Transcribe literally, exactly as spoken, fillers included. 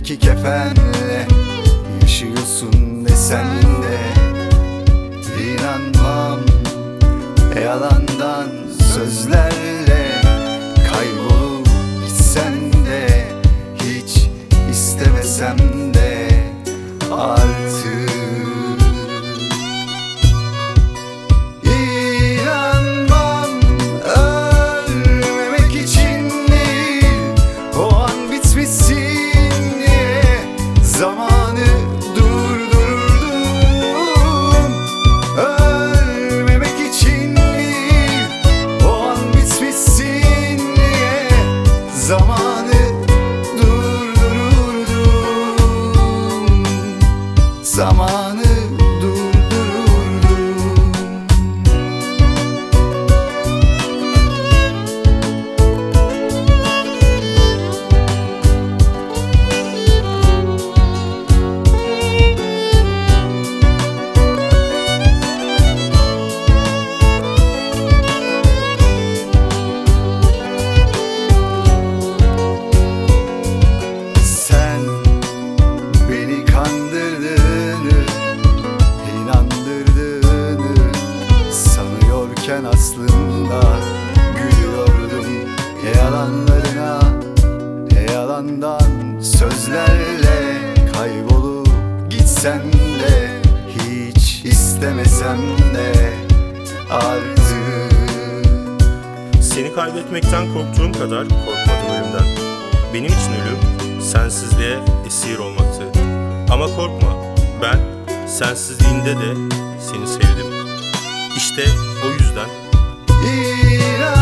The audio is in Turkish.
iki kefenle yaşıyorsun desen de İnanmam yalandan sözlerle, kaybolup gitsen de hiç istemesem de artık. İnanmam ölmemek için değil, o an bitmişsin diye zamanı durdururdum. Ölmemek için değil, o an bitmişsin diye zamanı durdururdum. Zamanı aslında gülüyordum yalanlarına, yalandan sözlerle kaybolup gitsen de hiç istemesem de artık. Seni kaybetmekten korktuğum kadar korkmadım ölümden. Benim için ölüm sensizliğe esir olmaktı. Ama korkma, ben sensizliğinde de seni sevdim. İşte o yüzden İnan